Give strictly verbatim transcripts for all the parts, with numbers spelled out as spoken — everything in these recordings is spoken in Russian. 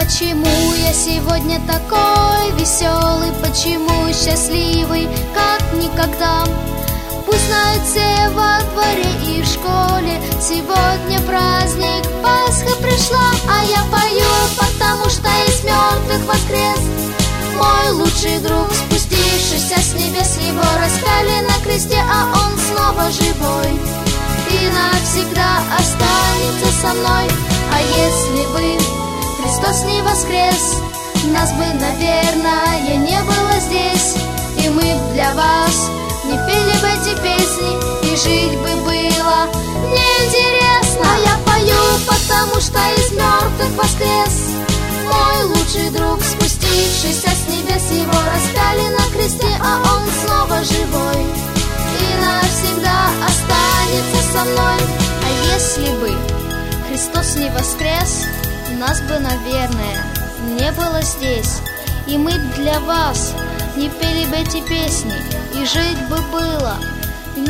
почему я сегодня такой веселый, почему счастливый, как никогда. Пусть знают все во дворе и в школе, сегодня праздник, Пасха пришла. А я пою, потому что из мертвых воскрес мой лучший друг, спустившийся с небес. Его распяли на кресте, а он снова живой и навсегда останется со мной. А если бы Христос не воскрес, нас бы, наверное, не было здесь, и мы б для вас не пели бы эти песни, и жить бы было неинтересно. А я пою, потому что из мертвых воскрес мой лучший друг, спустившийся с небес. Его распяли на кресте, а он снова живой и навсегда останется со мной. А если бы Христос не воскрес, нас бы, наверное, не было здесь, и мы для вас не пели бы эти песни, и жить бы было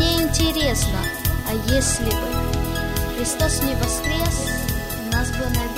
неинтересно. А если бы Христос не воскрес, нас бы, наверное,